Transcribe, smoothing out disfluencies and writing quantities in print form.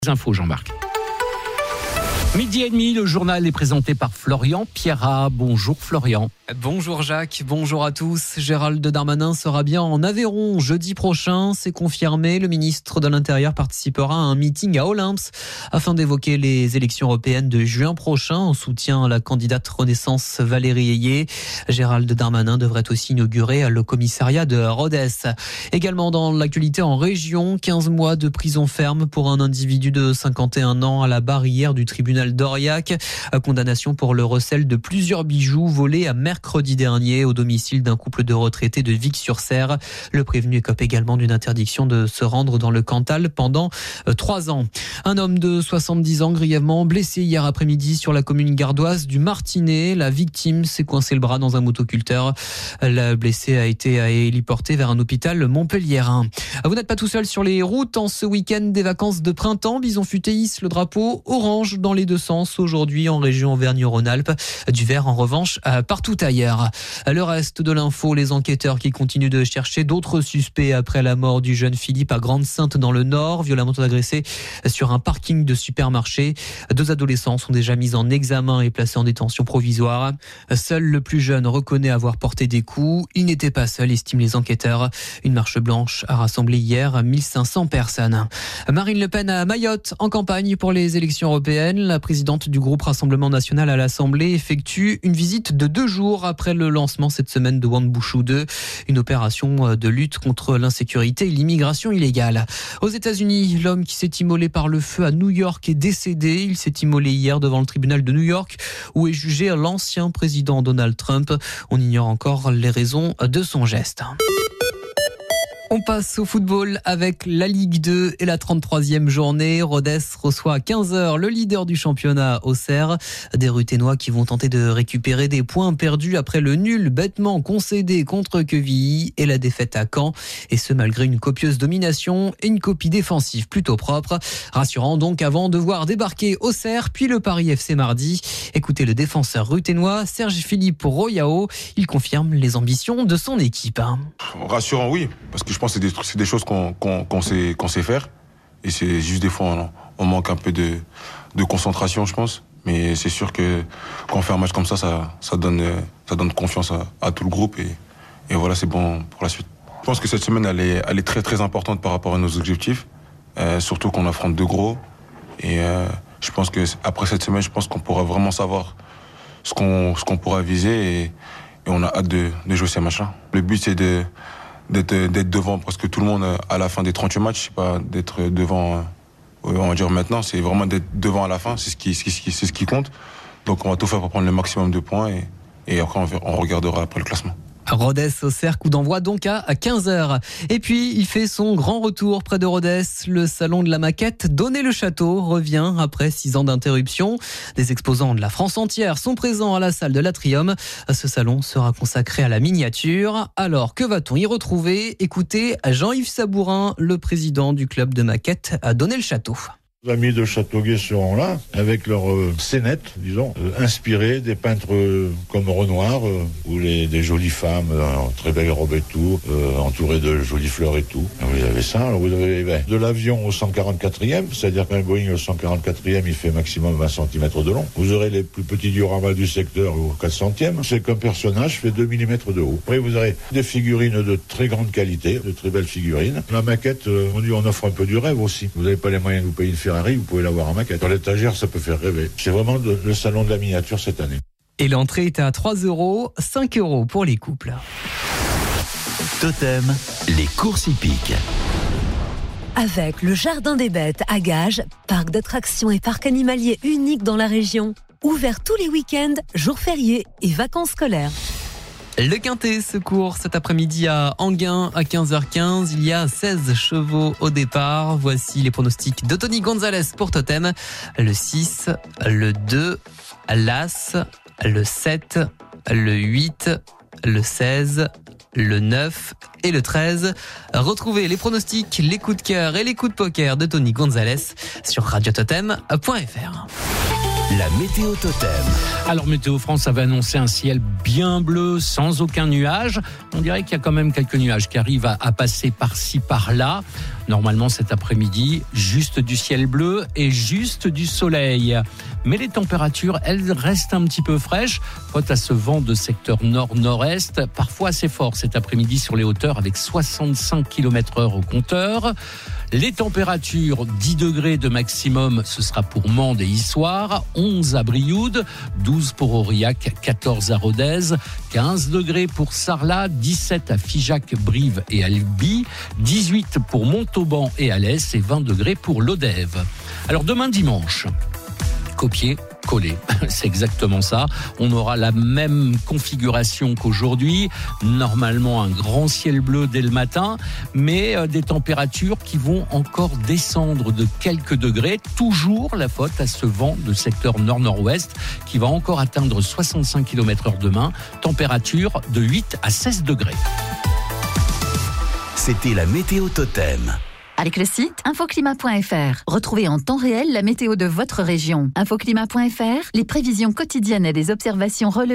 Les infos, Jean-Marc. Midi et demi, le journal est présenté par Florian Pierrat. Bonjour Florian. Bonjour Jacques, bonjour à tous. Gérald Darmanin sera bien en Aveyron jeudi prochain, c'est confirmé. Le ministre de l'Intérieur participera à un meeting à Olympes afin d'évoquer les élections européennes de juin prochain en soutien à la candidate Renaissance Valérie Ayé. Gérald Darmanin devrait aussi inaugurer le commissariat de Rodez. Également dans l'actualité en région, 15 mois de prison ferme pour un individu de 51 ans à la barrière du tribunal d'Aurillac. Condamnation pour le recel de plusieurs bijoux volés à mercredi dernier au domicile d'un couple de retraités de Vic-sur-Serre. Le prévenu écope également d'une interdiction de se rendre dans le Cantal pendant 3 ans. Un homme de 70 ans grièvement blessé hier après-midi sur la commune gardoise du Martinet. La victime s'est coincé le bras dans un motoculteur. Le blessé a été héliporté vers un hôpital montpelliérain. Vous n'êtes pas tout seul sur les routes en ce week-end des vacances de printemps. Bison Futé hisse le drapeau orange dans les deux sens aujourd'hui en région Auvergne-Rhône-Alpes. Du vert en revanche partout ailleurs. Le reste de l'info, les enquêteurs qui continuent de chercher d'autres suspects après la mort du jeune Philippe à Grande-Synthe dans le Nord, violemment agressé sur un parking de supermarché. 2 adolescents sont déjà mis en examen et placés en détention provisoire. Seul le plus jeune reconnaît avoir porté des coups. Il n'était pas seul, estiment les enquêteurs. Une marche blanche a rassemblé hier 1500 personnes. Marine Le Pen à Mayotte en campagne pour les élections européennes. La présidente du groupe Rassemblement National à l'Assemblée effectue une visite de 2 jours après le lancement cette semaine de Wambushu 2, une opération de lutte contre l'insécurité et l'immigration illégale. Aux États-Unis, l'homme qui s'est immolé par le feu à New York est décédé. Il s'est immolé hier devant le tribunal de New York où est jugé l'ancien président Donald Trump. On ignore encore les raisons de son geste. On passe au football avec la Ligue 2 et la 33e journée. Rodez reçoit à 15h le leader du championnat, Auxerre. Des Ruthénois qui vont tenter de récupérer des points perdus après le nul bêtement concédé contre Quevilly et la défaite à Caen. Et ce malgré une copieuse domination et une copie défensive plutôt propre. Rassurant donc avant de voir débarquer Auxerre puis le Paris FC mardi. Écoutez le défenseur ruthénois Serge-Philippe Royao. Il confirme les ambitions de son équipe. Rassurant, oui, parce que je pense que c'est des choses qu'on sait faire. Et c'est juste des fois, on manque un peu de concentration, je pense. Mais c'est sûr que quand on fait un match comme ça donne confiance à tout le groupe. Et voilà, c'est bon pour la suite. Je pense que cette semaine, elle est très très importante par rapport à nos objectifs. Surtout qu'on affronte 2 gros. Et je pense qu'après cette semaine, je pense qu'on pourra vraiment savoir ce qu'on pourra viser. Et on a hâte de jouer ces matchs-là. Le but, c'est d'être devant presque tout le monde à la fin des 38 matchs. C'est pas d'être devant, on va dire maintenant, c'est vraiment d'être devant à la fin, c'est ce qui compte. Donc on va tout faire pour prendre le maximum de points et après on regardera après le classement. Rodez Auxerre, coup d'envoi donc à 15h. Et puis, il fait son grand retour près de Rodez. Le salon de la maquette Donner-le-Château revient après 6 ans d'interruption. Des exposants de la France entière sont présents à la salle de l'Atrium. Ce salon sera consacré à la miniature. Alors, que va-t-on y retrouver ? Écoutez Jean-Yves Sabourin, le président du club de maquette à Donner-le-Château. Les amis de Châteauguay seront là, avec leur scénette, disons, inspirée des peintres comme Renoir, ou des jolies femmes, en très belles robes et tout, entourées de jolies fleurs et tout. Vous avez ça, alors vous avez de l'avion au 144e, c'est-à-dire qu'un Boeing au 144e, il fait maximum 20 cm de long. Vous aurez les plus petits dioramas du secteur au 400e, c'est qu'un personnage fait 2 mm de haut. Après, vous aurez des figurines de très grande qualité, de très belles figurines. La maquette, on offre un peu du rêve aussi. Vous n'avez pas les moyens de vous payer une Ferrari, vous pouvez l'avoir en maquette. Sur l'étagère, ça peut faire rêver. C'est vraiment le salon de la miniature cette année. Et l'entrée est à 3 €, 5 € pour les couples. Totem, les courses hippiques. Avec le Jardin des Bêtes à Gages, parc d'attractions et parc animalier unique dans la région. Ouvert tous les week-ends, jours fériés et vacances scolaires. Le Quintet se court cet après-midi à Enghien à 15h15. Il y a 16 chevaux au départ. Voici les pronostics de Tony Gonzalez pour Totem. Le 6, le 2, l'As, le 7, le 8, le 16, le 9 et le 13. Retrouvez les pronostics, les coups de cœur et les coups de poker de Tony Gonzalez sur radiototem.fr. La météo Totem. Alors Météo France avait annoncé un ciel bien bleu, sans aucun nuage. On dirait qu'il y a quand même quelques nuages qui arrivent à passer par-ci, par-là. Normalement cet après-midi, juste du ciel bleu et juste du soleil. Mais les températures, elles restent un petit peu fraîches. Faute à ce vent de secteur nord-nord-est, parfois assez fort cet après-midi sur les hauteurs avec 65 km/h au compteur. Les températures, 10 degrés de maximum, ce sera pour Mende et Issoire, 11 à Brioude, 12 pour Aurillac, 14 à Rodez, 15 degrés pour Sarlat, 17 à Figeac, Brive et Albi, 18 pour Montauban et Alès et 20 degrés pour Lodève. Alors demain dimanche, copier-coller, c'est exactement ça. On aura la même configuration qu'aujourd'hui. Normalement, un grand ciel bleu dès le matin, mais des températures qui vont encore descendre de quelques degrés. Toujours la faute à ce vent de secteur nord-nord-ouest qui va encore atteindre 65 km/h demain. Température de 8 à 16 degrés. C'était la météo totem. Avec le site infoclimat.fr, retrouvez en temps réel la météo de votre région. Infoclimat.fr, les prévisions quotidiennes et les observations relevées